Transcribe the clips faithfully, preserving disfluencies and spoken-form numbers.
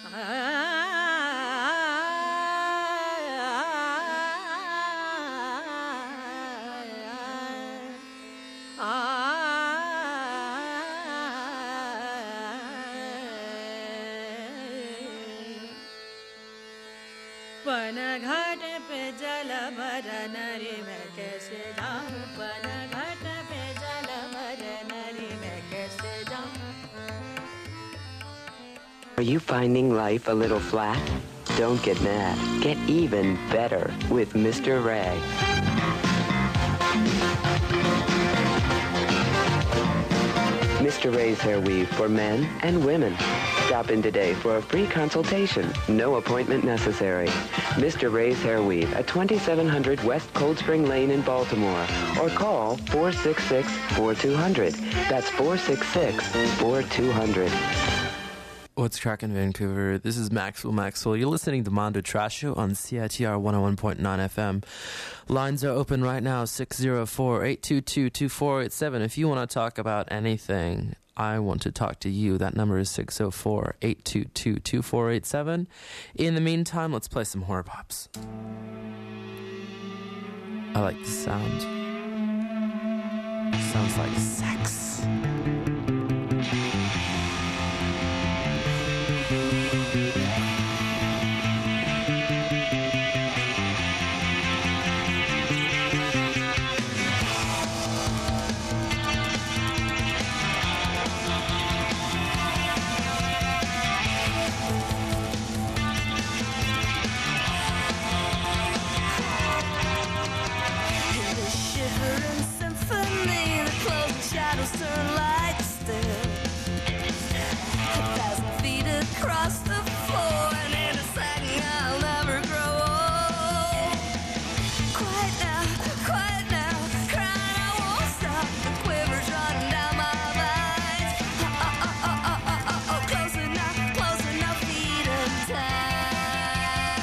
पन घाट पे जल भर नरी मैं कैसे जाऊं पन घाट पे जल भर नरी मैं कैसे जाऊं Are you finding life a little flat? Don't get mad. Get even better with Mister Ray. Mister Ray's Hair Weave for men and women. Stop in today for a free consultation. No appointment necessary. Mister Ray's Hair Weave at twenty-seven hundred West Cold Spring Lane in Baltimore. Or call four six six, four two zero zero. That's four six six, four two zero zero. What's cracking, Vancouver? This is Maxwell Maxwell. You're listening to Mondo Trash Show on C I T R one oh one point nine F M. Lines are open right now, six oh four, eight two two, two four eight seven. If you want to talk about anything, I want to talk to you. That number is six oh four, eight two two, two four eight seven. In the meantime, let's play some horror pops. I like the sound. Sounds like sex. Turn light still. A thousand feet across the floor, and in a second I'll never grow old. Quiet now, quiet now, crying I won't stop. The quiver's running down my veins. Oh, oh, oh, oh, oh, oh, oh, oh. Close enough, close enough, feet and time.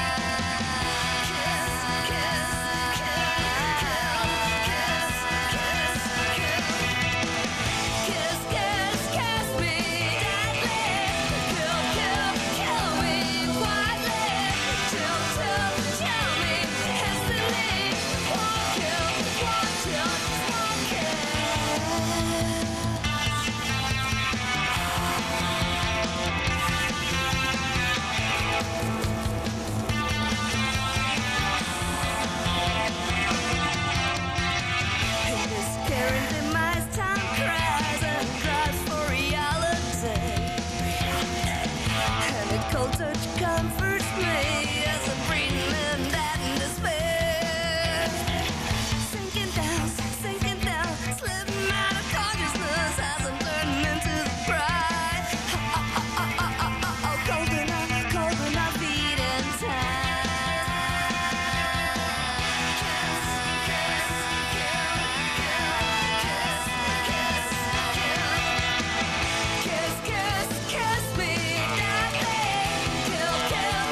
Kiss, kiss, kill, kill, kiss, kiss, kill. Kiss, kiss, kiss me deadly. Kill, kill, kill me quietly. Chill, chill, chill me hastily. Won't kill, won't chill, just won't kill. In this current demise, time cries and cries for reality. And a cold touch comforts me as I'm breathing in that despair. Sinking down, sinking down, slipping out of consciousness as I'm turning into the bride. Oh, oh, oh, oh, oh, oh, oh, cold enough, cold enough, beating time. Kiss, kiss, kill, kill, kiss, kiss, kill. Kiss, kiss, kiss me deadly. Kill, kill,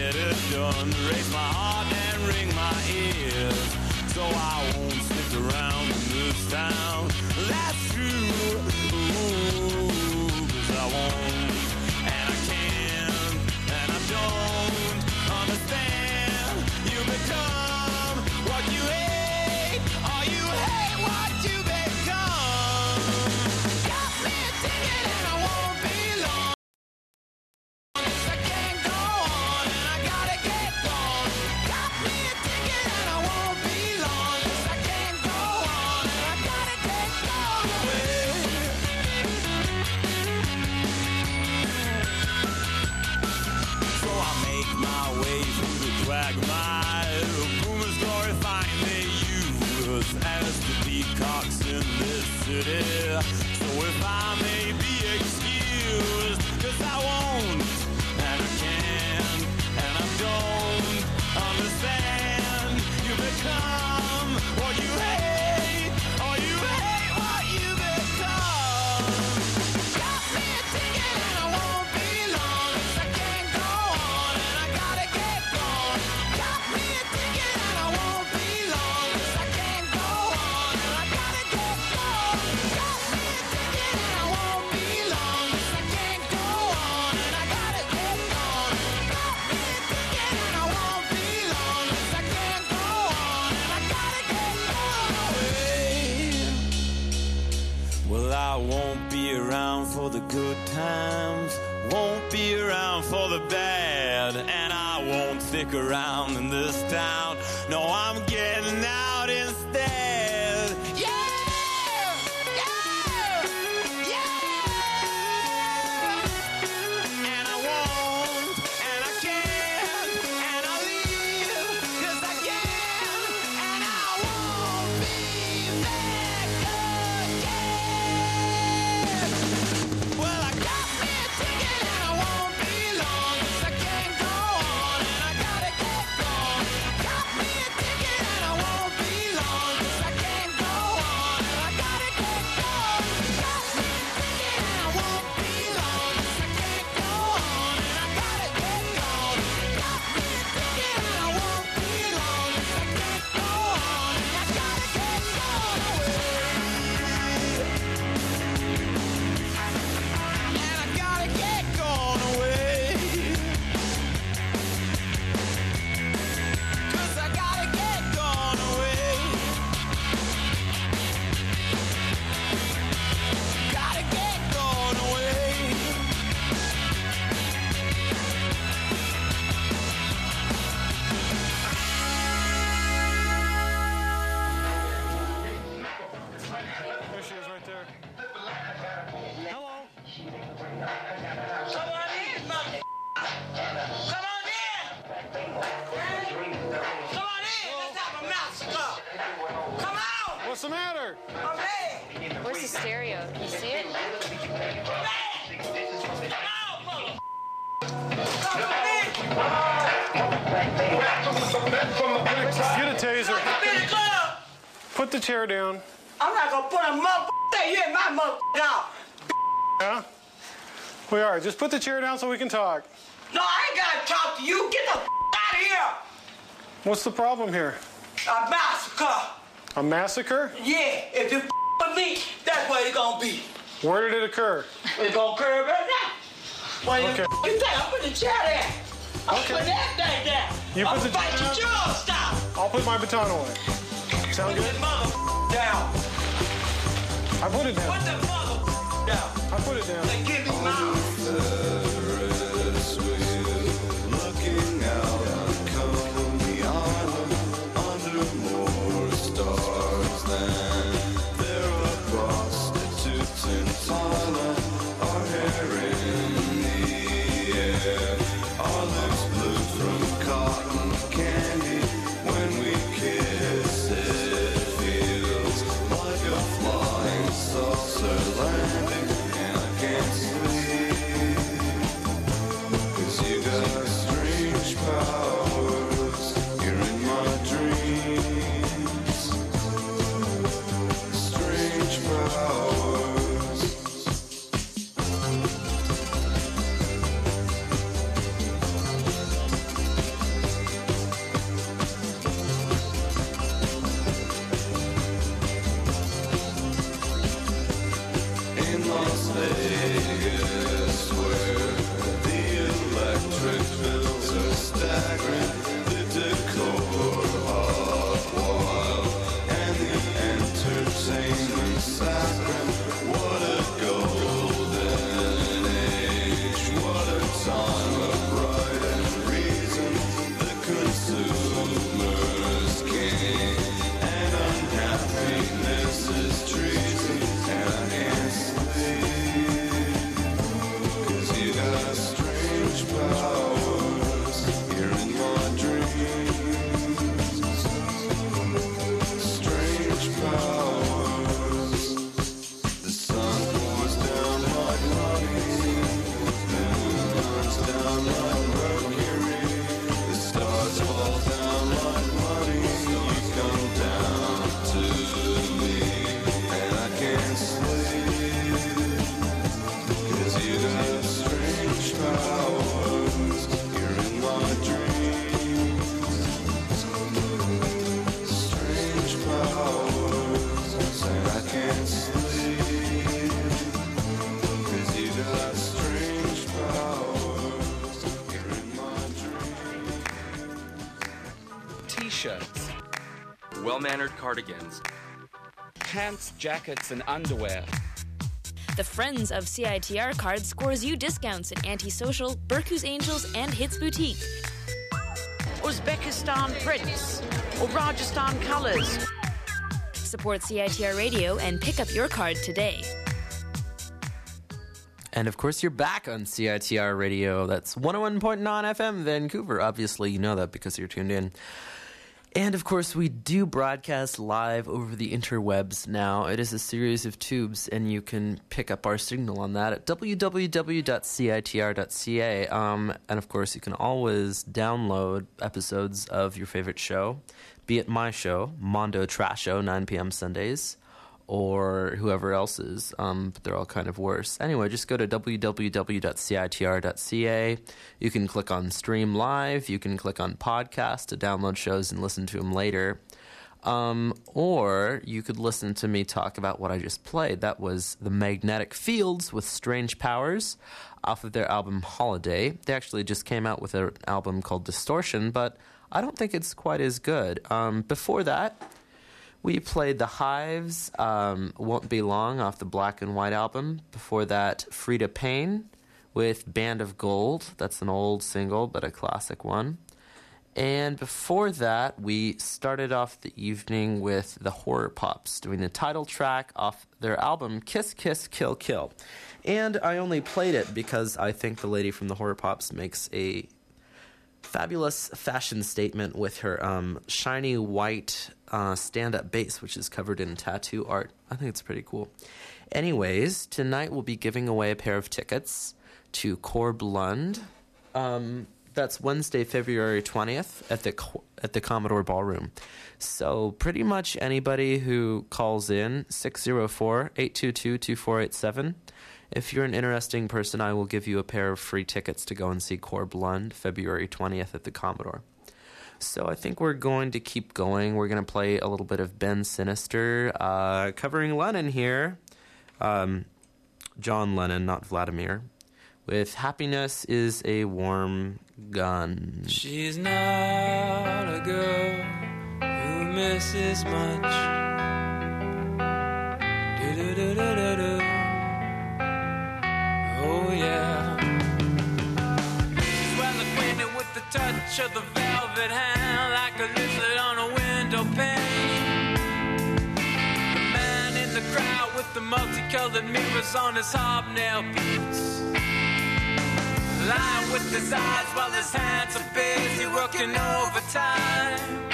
get it done. Raise my heart and ring my ears, so I won't stick around in this town. That's true, ooh, 'cause I won't, and I can't, and I don't understand. You become what you hate, or you hate what you become. Got me a ticket and I won't be long. I can't go on and I gotta get gone. Got me a ticket and I won't be long. I can't go on and I gotta get gone away. So I make my way through the quagmire. Boomers glorifying their youth as the peacocks in this city. So if I may be excused, 'cause I won't, and I can't, and I don't understand. You become what you hate, or you hate what you become. Got me a ticket and I won't be long. I can't go on and I gotta get gone. Got me a ticket and I won't be long. I can't go on and I gotta get gone. Got me a ticket and I won't be long. I can't go on and I gotta get gone. Got me a ticket and I won't be long. I can't go on and I gotta get gone away. Well, I won't be around for the good times, won't be around for the bad, and I won't stick around in this town. No, I'm getting out instead. Yeah! Yeah! Yeah! And I won't, and I can't, and I leave, 'cause I can, and I won't be back again. Well, I got me a ticket and I won't be long. I can't go on and I gotta get gone. Got me a ticket and I won't be long. I can't go on and I gotta get gone. Got me a ticket and I won't be long. I can't go on and I gotta get gone. Got me a ticket and I won't be long. I can't go on and I gotta get gone away. And I gotta get gone away. 'Cause I gotta get gone away. Gotta get gone away. There she is right there. Hello. Come on in, mother. Come on in. Come on in. Let's have a massacre. Come on. What's the matter? I'm here. Where's the stereo? Can you see it? Man. Come on, mother. Come on in. Get a taser. Come in the club. Put the chair down. I'm not gonna put a mother you in my mother now. Yeah? We are. Just put the chair down so we can talk. No, I ain't gotta talk to you. Get the out of here. What's the problem here? A massacre. A massacre? Yeah, if you with me, that's what it's gonna be. Where did it occur? It's gonna occur right now. Well, you, Okay. you think I'm putting the chair there? I'm Okay. putting that thing there. You I'm put the- fight your jaw stop. I'll put my baton away. Sound Put good? the mother down. I put it Put down. the mother down. I put it down. And give me mine. Looking out on Coney Island under more stars than there are prostitutes in Thailand. Our hair in the air, our lips blue from cotton candy. When we kiss, it feels like a flying saucer landing, and I can't sleep. 'Cause you got strange powers, you're in my dreams. Strange powers. t-shirts, well-mannered cardigans, pants, jackets, and underwear. The Friends of C I T R card scores you discounts at Antisocial, Berku's Angels, and Hits Boutique. Uzbekistan prints or Rajasthan colors. Support C I T R Radio and pick up your card today. And of course, you're back on C I T R Radio. That's one oh one point nine F M Vancouver. Obviously, you know that because you're tuned in. And of course, we do broadcast live over the interwebs now. It is a series of tubes, and you can pick up our signal on that at w w w dot c i t r dot c a. Um, and of course, you can always download episodes of your favorite show, be it my show, Mondo Trasho, nine p.m. Sundays, or whoever else's, um, but they're all kind of worse. Anyway, just go to w w w dot c i t r dot c a. You can click on Stream Live. You can click on Podcast to download shows and listen to them later. Um, or you could listen to me talk about what I just played. That was The Magnetic Fields with Strange Powers off of their album Holiday. They actually just came out with an album called Distortion, but I don't think it's quite as good. Um, before that, we played The Hives, um, Won't Be Long off the Black and White album. Before that, Frida Payne with Band of Gold. That's an old single, but a classic one. And before that, we started off the evening with the Horror Pops doing the title track off their album Kiss Kiss Kill Kill. And I only played it because I think the lady from the Horror Pops makes a fabulous fashion statement with her um, shiny white uh, stand-up bass, which is covered in tattoo art. I think it's pretty cool. Anyways, tonight we'll be giving away a pair of tickets to Corb Lund. Um, that's Wednesday, February twentieth at the at the Commodore Ballroom. So pretty much anybody who calls in, six oh four, eight two two, two four eight seven. If you're an interesting person, I will give you a pair of free tickets to go and see Corb Lund, February twentieth at the Commodore. So I think we're going to keep going. We're going to play a little bit of Ben Sinister, uh, covering Lennon here. Um, John Lennon, not Vladimir. With Happiness is a Warm Gun. She's not a girl who misses much. Do-do-do-do-do-do. Oh yeah. She's well acquainted with the touch of the velvet hand, like a lizard on a window pane. The man in the crowd with the multicolored mirrors on his hobnail boots, lying with his eyes while his hands are busy working overtime.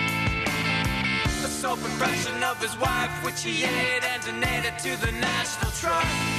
A soap impression of his wife, which he ate and donated to the National Trust.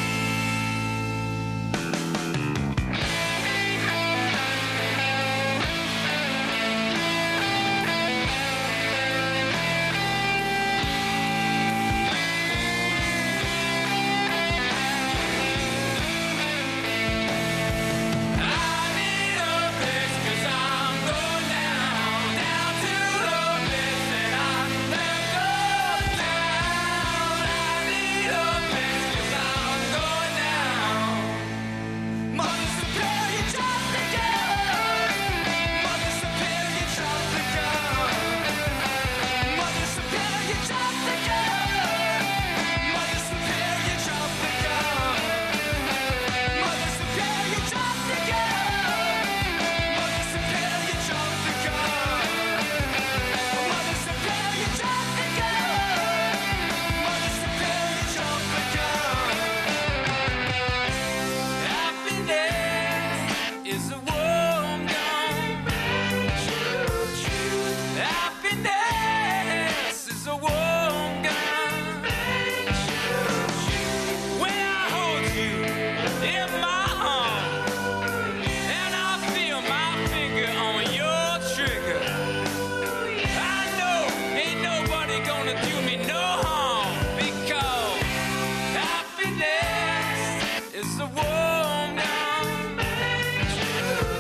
Is a warm gun.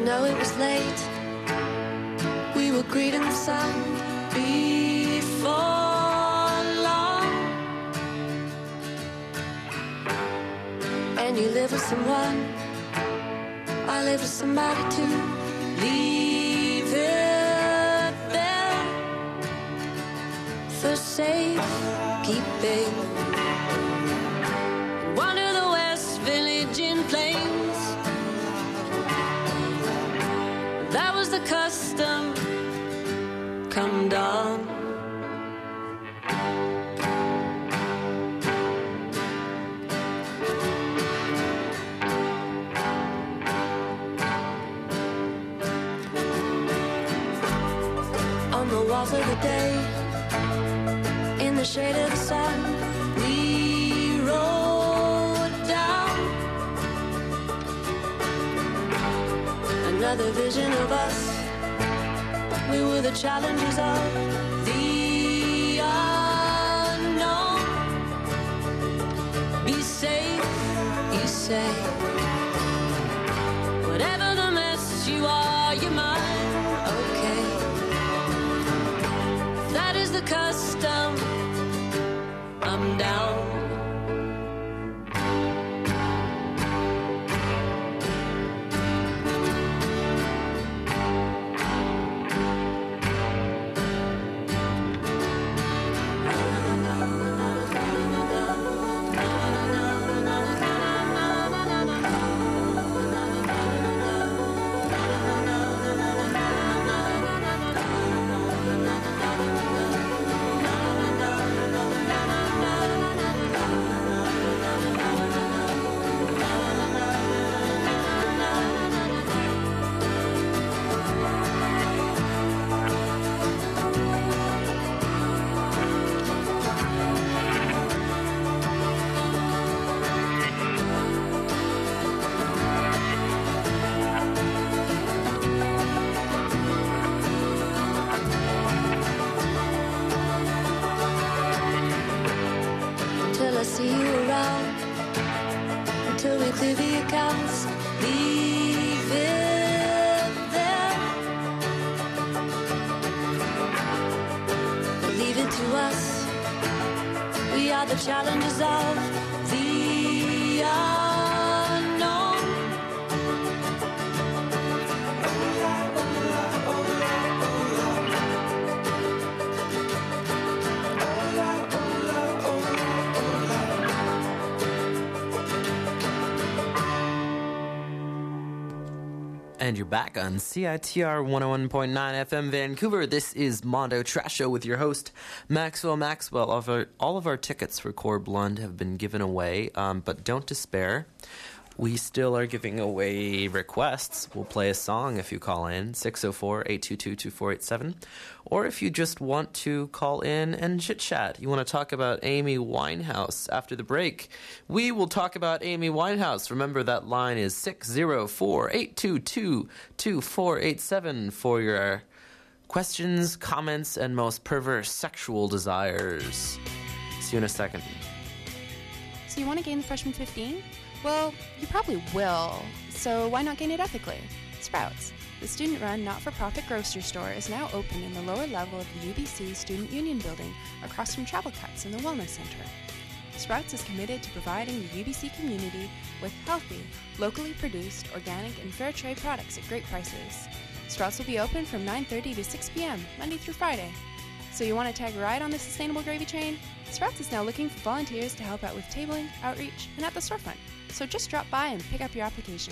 know it was late. We were greeting the sun before long. And you live with someone, I live with somebody too. Leave it there for safekeeping. One of the West Village in Plains. That was the custom. Come down. On the walls of the day, in the shade of the sun, we rode down. Another vision of us. We were the challengers of the unknown. Be safe, you say. Whatever the mess you are, you're mine. Okay. That is the custom. I'm down. See you around until we clear the accounts. Leave it there. Leave it to us. We are the challengers of the unknown. And you're back on C I T R one oh one point nine F M Vancouver. This is Mondo Trash Show with your host, Maxwell Maxwell. All of our, all of our tickets for Core Blund have been given away, um, but don't despair. We still are giving away requests. We'll play a song if you call in, six oh four, eight two two, two four eight seven. Or if you just want to call in and chit-chat. You want to talk about Amy Winehouse after the break. We will talk about Amy Winehouse. Remember, that line is six oh four, eight two two, two four eight seven for your questions, comments, and most perverse sexual desires. See you in a second. So you want to gain the freshman fifteen? Well, you probably will, so why not gain it ethically? Sprouts, the student-run, not-for-profit grocery store, is now open in the lower level of the U B C Student Union Building across from Travel Cuts in the Wellness Center. Sprouts is committed to providing the U B C community with healthy, locally produced, organic, and fair trade products at great prices. Sprouts will be open from nine thirty to six p.m., Monday through Friday. So you want to tag a ride on the sustainable gravy train? Sprouts is now looking for volunteers to help out with tabling, outreach, and at the storefront. So just drop by and pick up your application.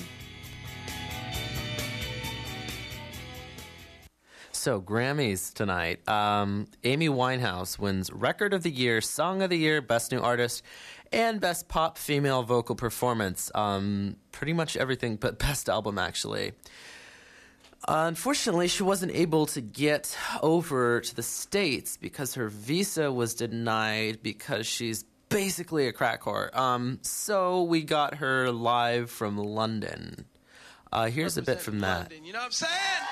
So, Grammys tonight. Um, Amy Winehouse wins Record of the Year, Song of the Year, Best New Artist, and Best Pop Female Vocal Performance. Um, pretty much everything but Best Album, actually. Uh, unfortunately, she wasn't able to get over to the States because her visa was denied because she's basically a crack whore. Um, so we got her live from London. Uh, here's a bit from that. London, you know what I'm saying?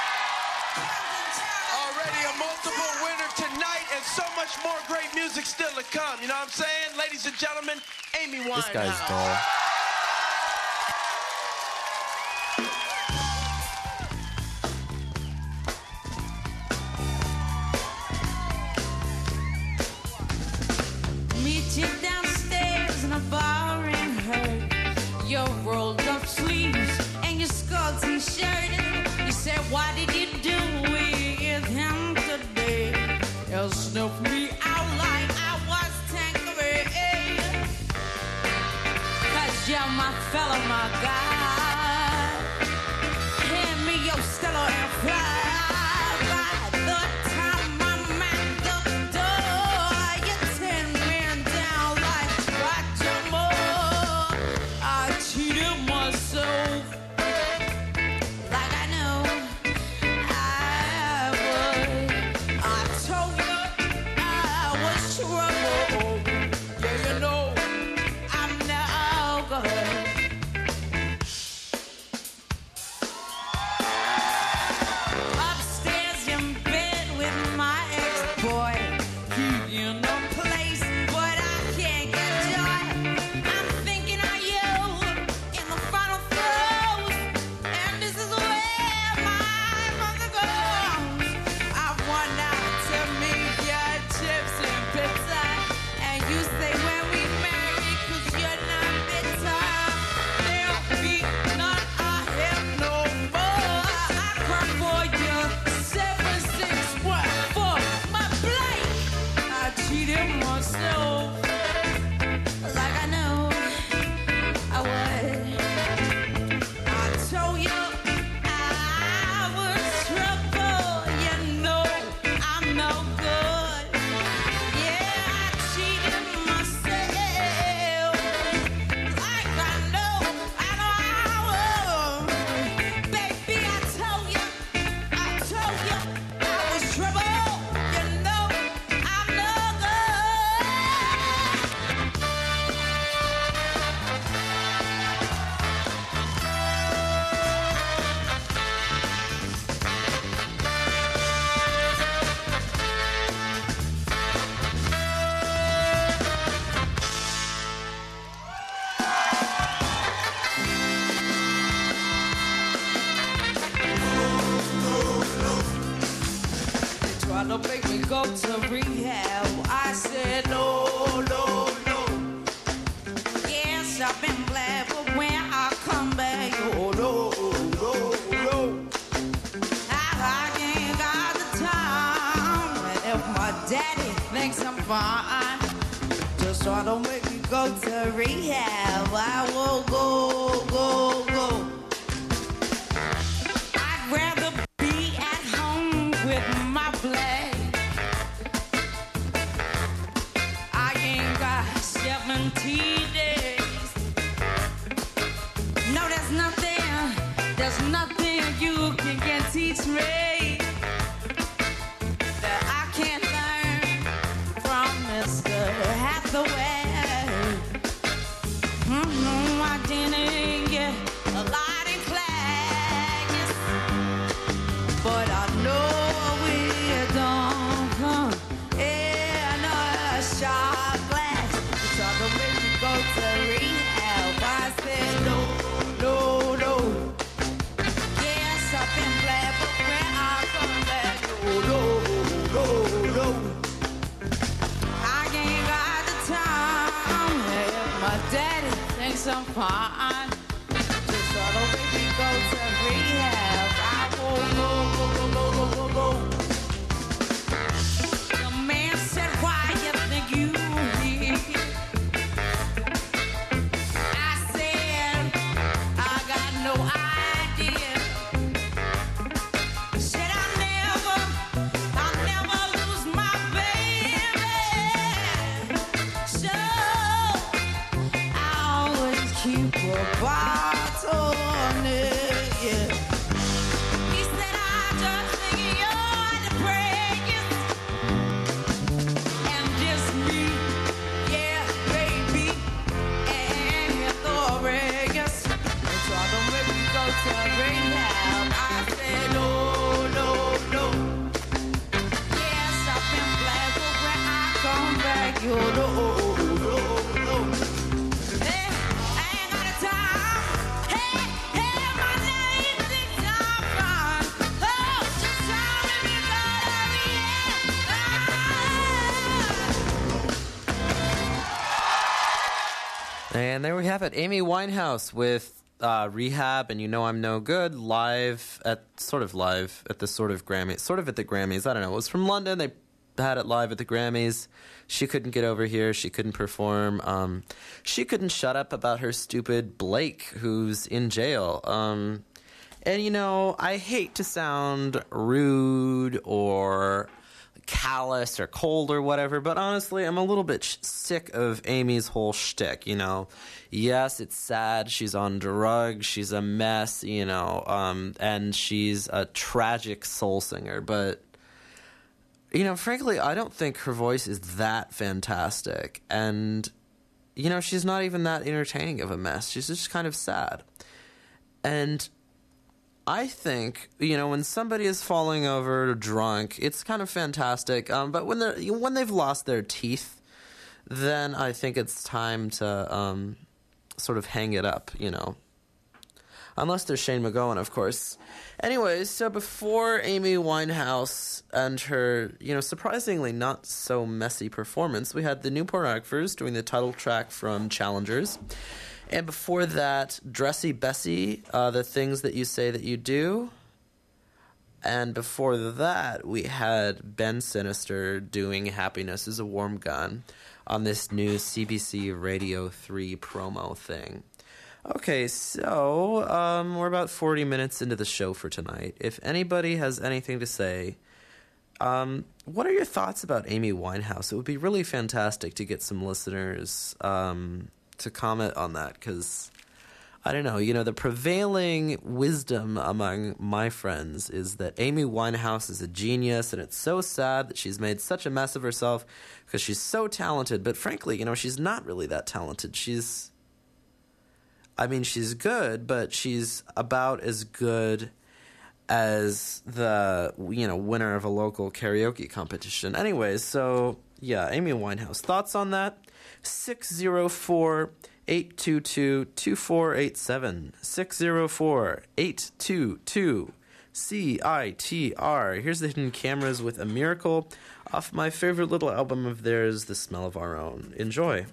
Already a multiple winner tonight and so much more great music still to come. You know what I'm saying? Ladies and gentlemen, Amy Winehouse. This guy's dull. the bar and heard your rolled up sleeves and your skull t-shirt. You said, what did you do with him today? You snuffed me out like I was Tanqueray. Cause you're my fella, my guy. Hand me your Stella and fly. To make me go to rehab, I said no, no, no. Yes, I've been glad, but when I come back, oh no, no, no. I, I ain't got the time, and if my daddy thinks I'm fine, just try to make me go to rehab. I will go, go, go. I'd rather be at home with my black. seventy days. No, there's nothing, there's nothing you can, can teach me that I can't learn from Mister Hathaway. Mm-hmm, I didn't get a lot in class, but I know we don't come in a shot glass. To make me go to rehab, I said no, no, no. Yes, I've been glad, but when I come back, no, no, no, no. I ain't got the time. If my daddy thinks I'm fine, just try to make me go to rehab. I won't go, go, go, go, go, go, go. The man said, why you think you here? No idea. Said I never, I never lose my baby. So I always keep a bottle on it. Yeah. He said I just think you're the prettiest, and just me, yeah, baby, and you're the biggest. Don't make me go to rehab. I said no, no, no. Yes, I've been glad, but when I come back, you know, no, no. Hey, I ain't got the time. Hey, hey, my And there we have it, Amy Winehouse with uh, Rehab and You Know I'm No Good, live at, sort of live at the sort of Grammys, sort of at the Grammys, I don't know. It was from London, they had it live at the Grammys. She couldn't get over here, she couldn't perform. Um, she couldn't shut up about her stupid Blake, who's in jail. Um, and, you know, I hate to sound rude or callous or cold or whatever, but honestly, I'm a little bit sh- sick of Amy's whole shtick, you know. Yes, it's sad. She's on drugs. She's a mess, you know, um, and she's a tragic soul singer. But, you know, frankly, I don't think her voice is that fantastic. And, you know, she's not even that entertaining of a mess. She's just kind of sad. And I think, you know, when somebody is falling over drunk, it's kind of fantastic. Um, but when they're when they've lost their teeth, then I think it's time to um, sort of hang it up, you know. Unless they're Shane MacGowan, of course. Anyways, so before Amy Winehouse and her, you know, surprisingly not so messy performance, we had the New Pornographers doing the title track from Challengers. And before that, Dressy Bessie, uh, The Things That You Say That You Do. And before that, we had Ben Sinister doing Happiness is a Warm Gun on this new C B C Radio three promo thing. Okay, so um, we're about forty minutes into the show for tonight. If anybody has anything to say, um, what are your thoughts about Amy Winehouse? It would be really fantastic to get some listeners um, to comment on that, because, I don't know, you know, the prevailing wisdom among my friends is that Amy Winehouse is a genius, and it's so sad that she's made such a mess of herself because she's so talented. But frankly, you know, she's not really that talented. She's, I mean, she's good, but she's about as good as the, you know, winner of a local karaoke competition. Anyways, so, yeah, Amy Winehouse. Thoughts on that? six oh four, eight two two, two four eight seven. six oh four, eight two two, C I T R. Here's the Hidden Cameras with A Miracle off my favorite little album of theirs, The Smell of Our Own. Enjoy.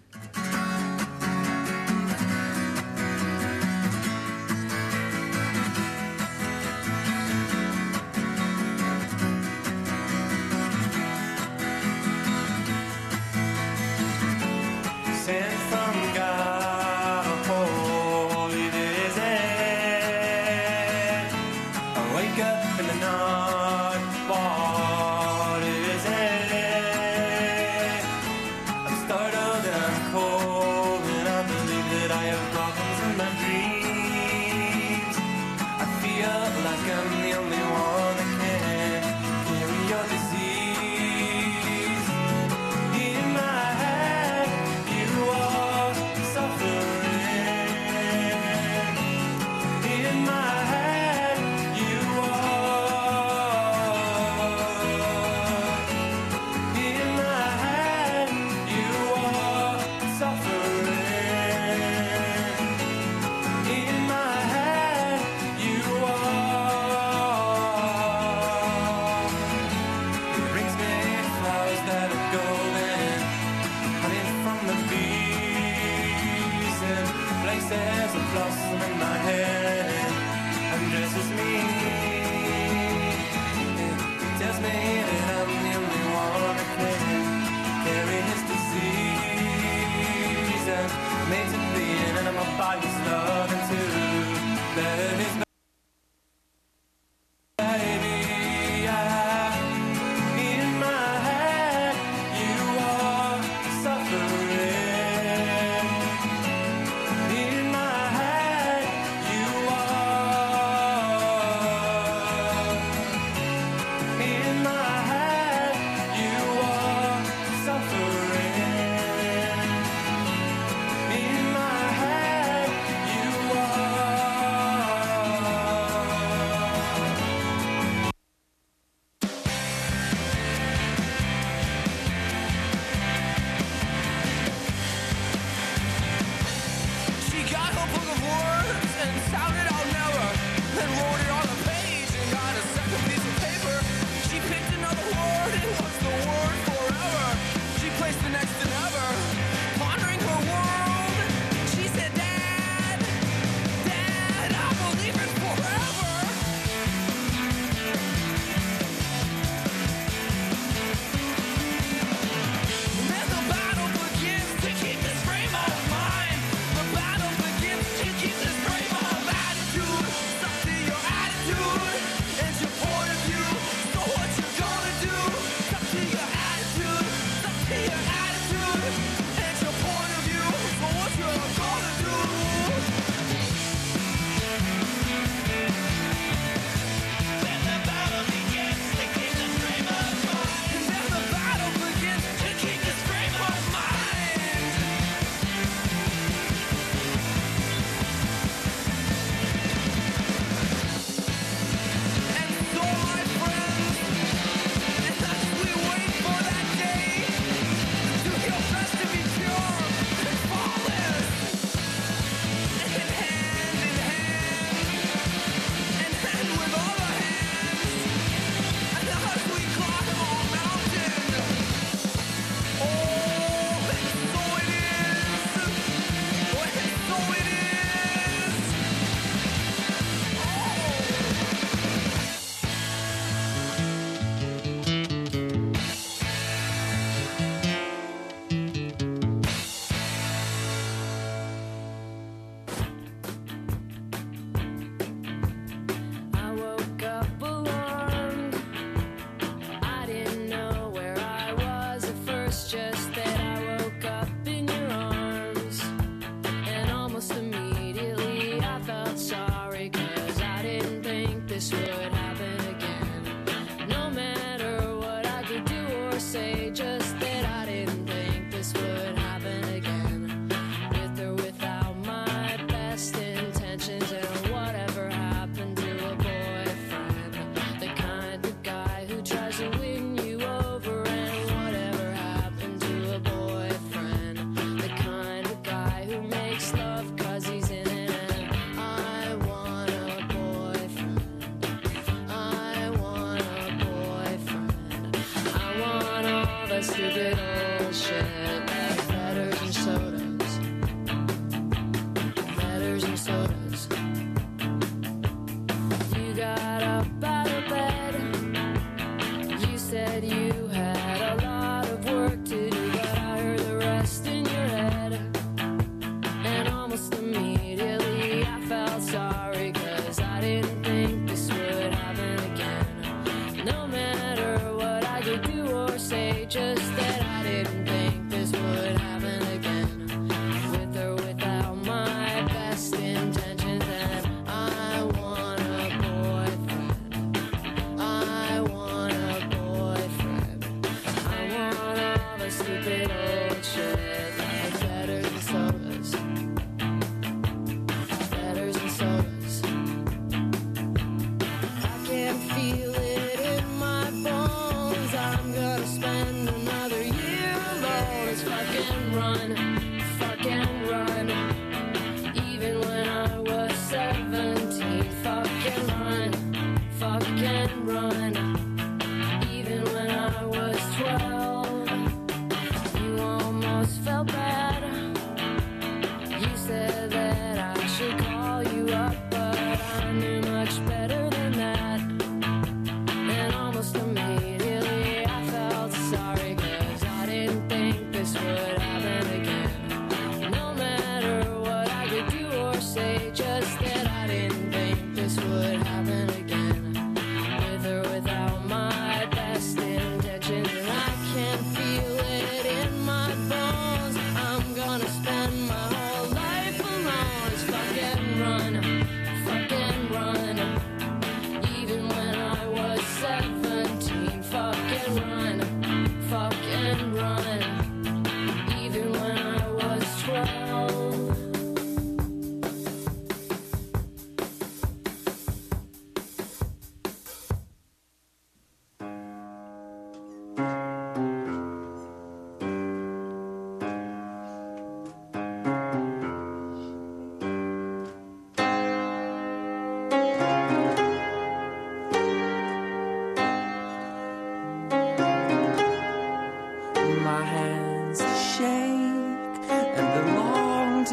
Pondering her world,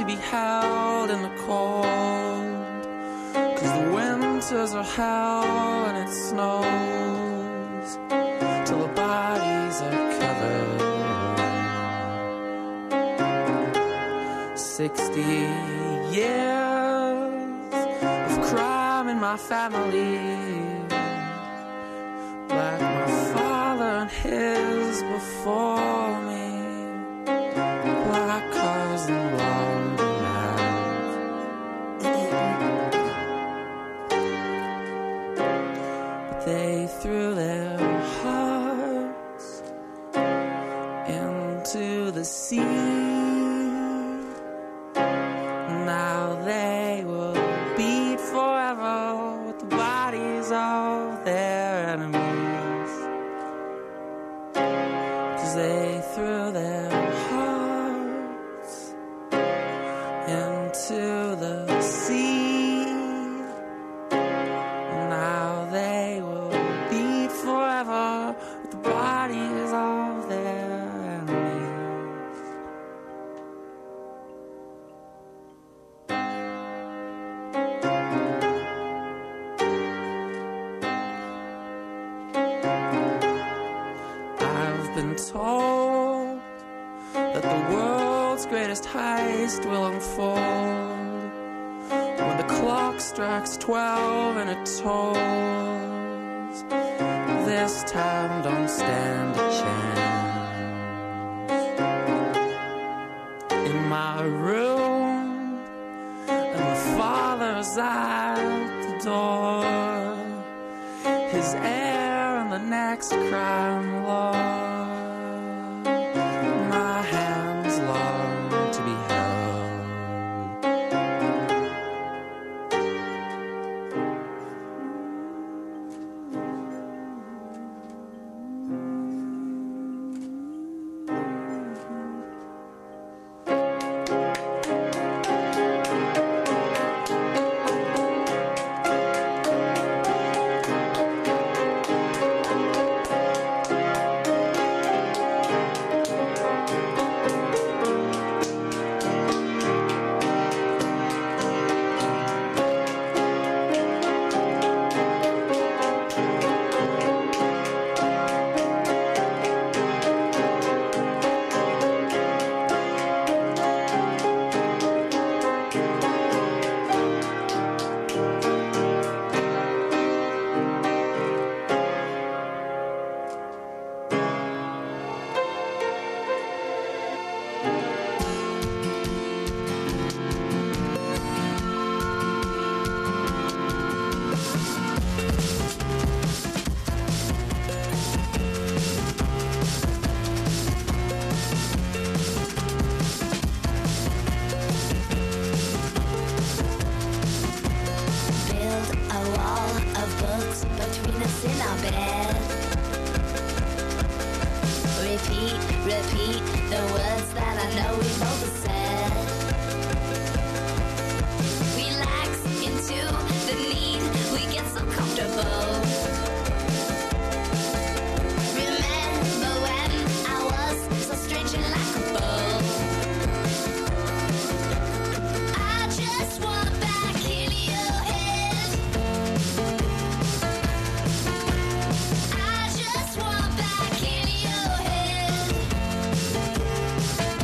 be held in the cold, 'cause the winters are hell and it snows till the bodies are covered. Sixty years of crime in my family, like my father and his before me. Black cars and laundromats. But they threw their hearts into the sea. Now they will beat forever with the bodies of their enemies, 'cause they threw their hearts into the sea. Now they will beat forever with the bodies of their enemies. I've been told that the world's greatest heist will unfold when the clock strikes twelve and it tolls. This time don't stand a chance. In my room, and my father's out the door, his heir and the next crime lord. My hands long to be held. repeat the words that I know we both have said. Relax into the need, we get so comfortable. Remember when I was so strange and likable? I just want back in your head. I just want back in your head.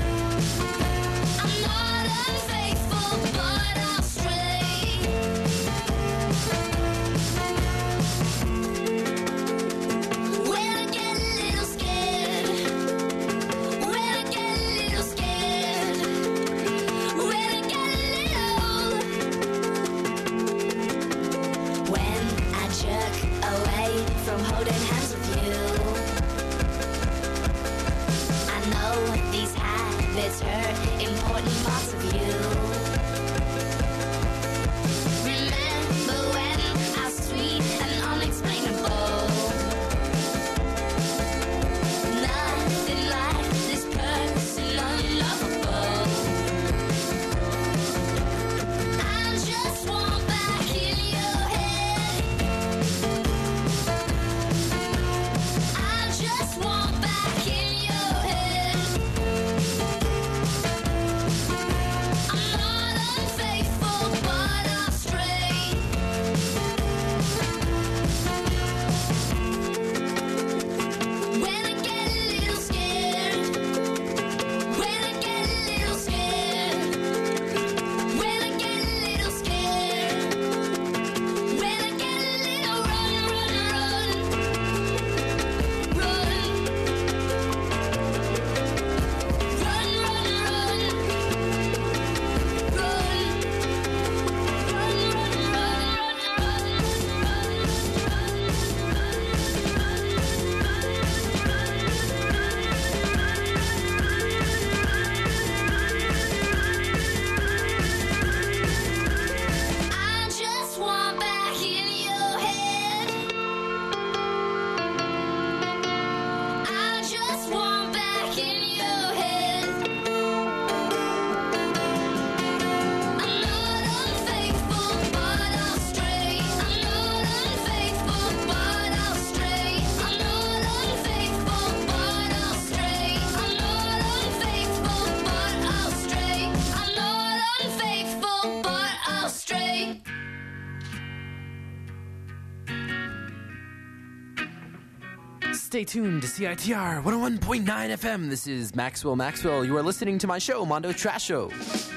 stay tuned to C I T R one oh one point nine F M. This is Maxwell Maxwell. You are listening to my show, Mondo Trash Show.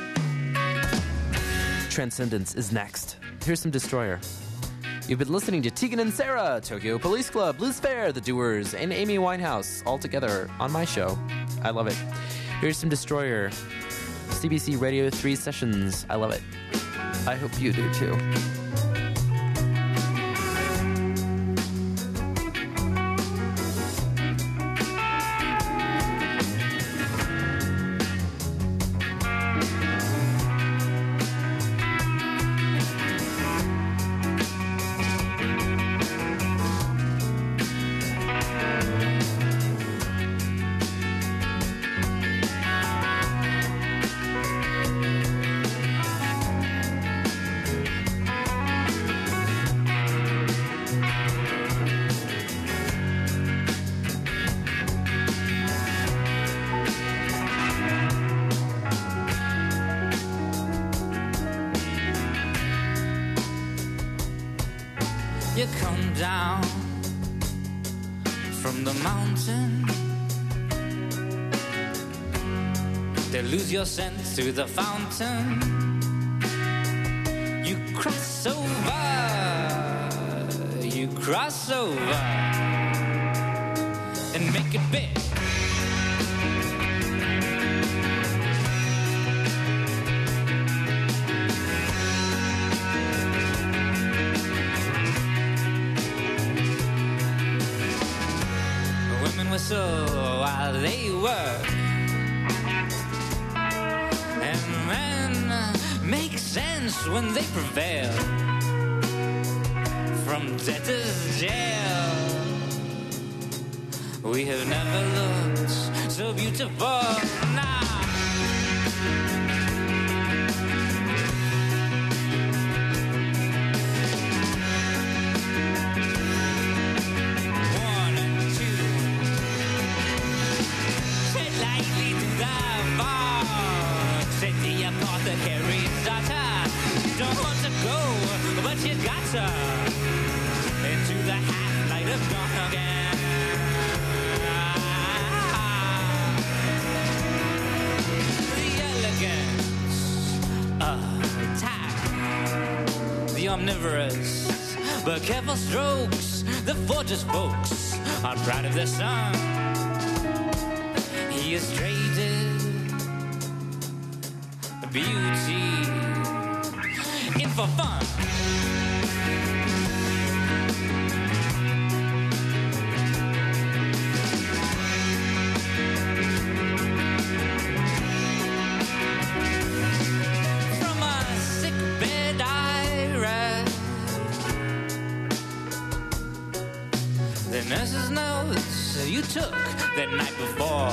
Transcendence is next. Here's some Destroyer. You've been listening to Tegan and Sarah, Tokyo Police Club, Liz Phair, The Doers, and Amy Winehouse all together on my show. I love it. Here's some Destroyer. C B C Radio three Sessions. I love it. I hope you do too. You come down from the mountain, they lose your sense to the fountain. You cross over, you cross over and make it big. Whistle while they work, and men make sense when they prevail from debtor's jail. We have never looked so beautiful now. Into the half light of dawn again. The elegance of attack, the omnivorous but careful strokes. The fortress folks are proud of their son. He is traded beauty in for fun. Nurse's notes you took the night before.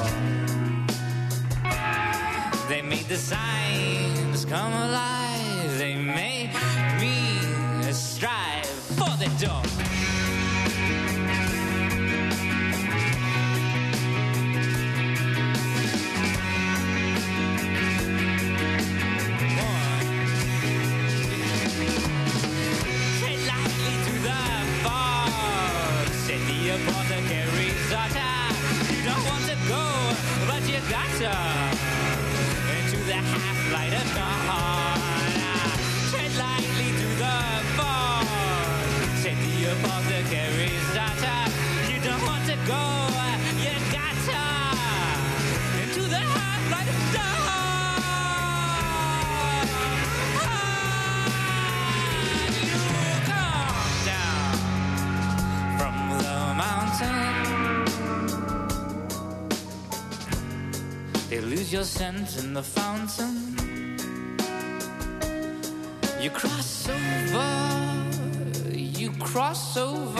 They made the signs come alive. They made me strive for the door. Apothecary's daughter, you don't want to go, but you got to into the half light of dawn. Tread lightly through the fog, said the apothecary's daughter. You don't want to go, you got to into the half light of they lose your scent in the fountain. You cross over, you cross over,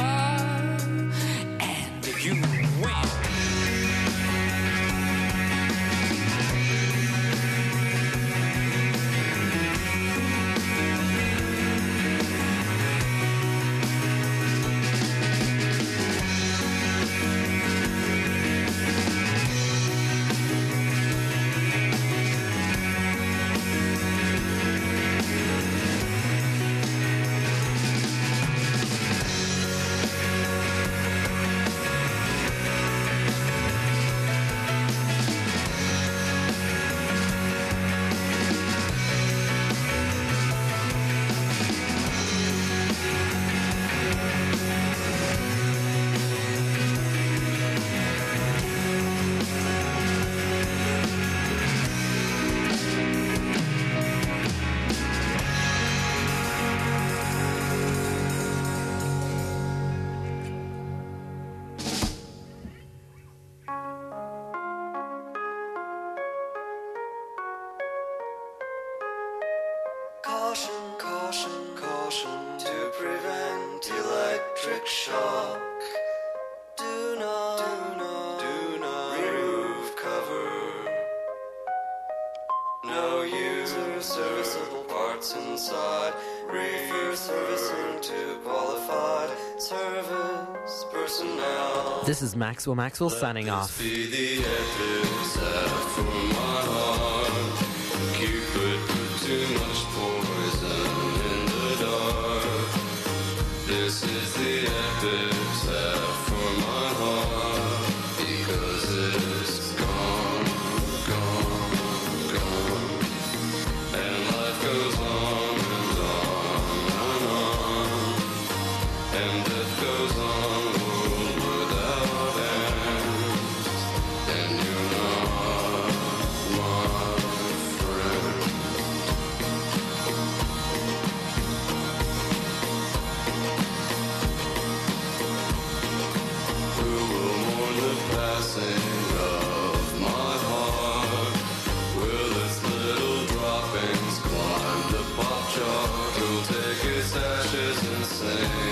and you win. Caution, caution, caution to prevent electric shock. Do not, do not, do not remove cover. No use of serviceable parts inside. Refer servicing to qualified service personnel. This is Maxwell Maxwell signing off. Be the epitaph for my heart. Cupid put too much poison in the dark. This is the epitaph for my heart. Because it's gone, gone, gone. And life goes on and on and on. And death goes on, world without end. And you're not my friend. Who will mourn the passing of my heart? Will its little droppings climb the pop chart? Who'll take its ashes and sing